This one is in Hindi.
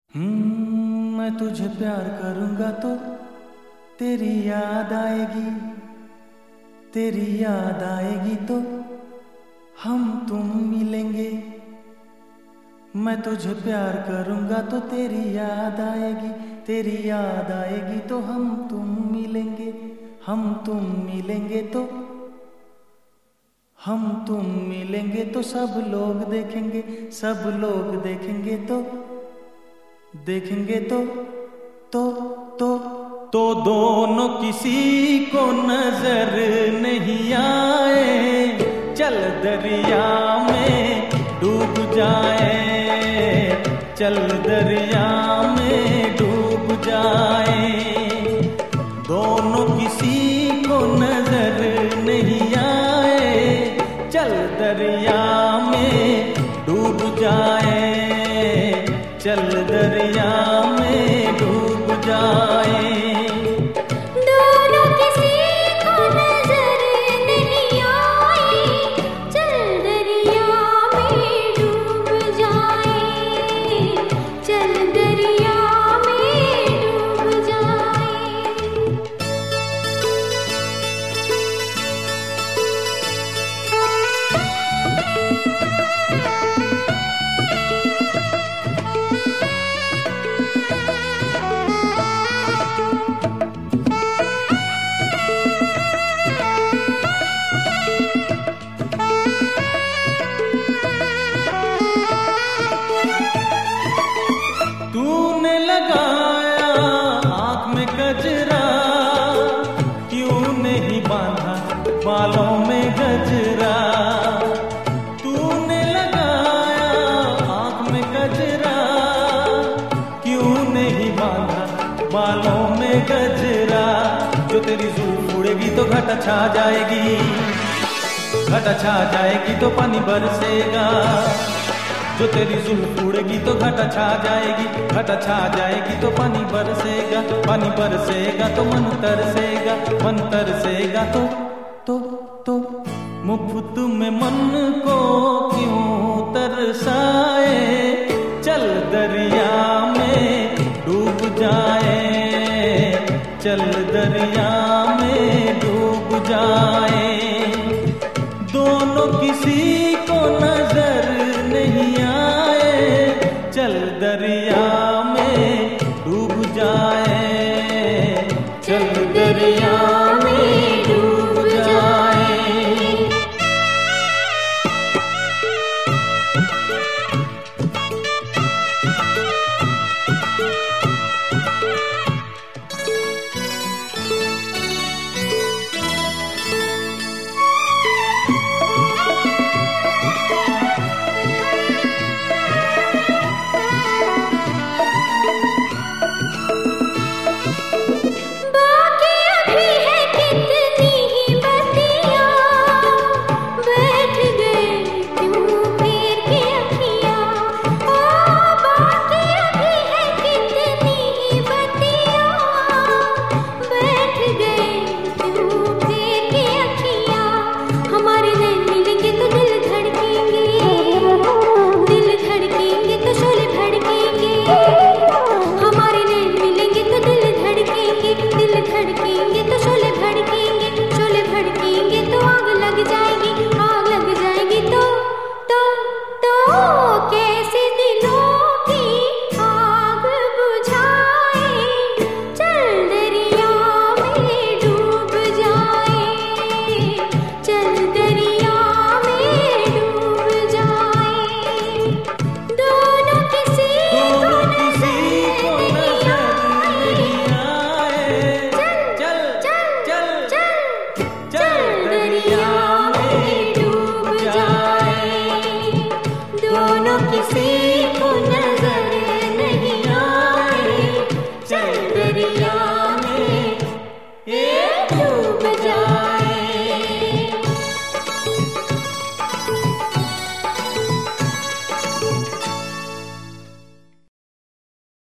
मैं तुझे प्यार करूंगा तो तेरी याद आएगी, तेरी याद आएगी तो हम तुम मिलेंगे। मैं तुझे प्यार करूंगा तो तेरी याद आएगी, तेरी याद आएगी तो हम तुम मिलेंगे। हम तुम मिलेंगे तो हम तुम मिलेंगे तो सब लोग देखेंगे, सब लोग देखेंगे तो देखेंगे तो तो दोनों किसी को नजर नहीं आए, चल दरिया में डूब जाए, चल दरिया में डूब जाए। दोनों किसी को नजर नहीं आए, चल दरिया में डूब जाए, चल दरिया में डूब जाए। तूने लगाया आँख में गजरा, क्यों नहीं बांधा बालों में गजरा। तूने लगाया आँख में गजरा, क्यों नहीं बांधा बालों में गजरा। जो तेरी जुल्फ उड़ेगी तो घटा छा जाएगी, घटा छा जाएगी तो पानी बरसेगा। जो तेरी जुल्फ उड़ेगी तो घटा छा जाएगी, घटा छा जाएगी तो पानी बरसेगा, पानी बरसेगा तो मन तरसेगा, मन तरसेगा तो मुफ्त में मन को क्यों तरसाए। चल दरिया में डूब जाए, चल दरिया में डूब जाए। दोनों किसी को नजर नहीं आए, चल दरिया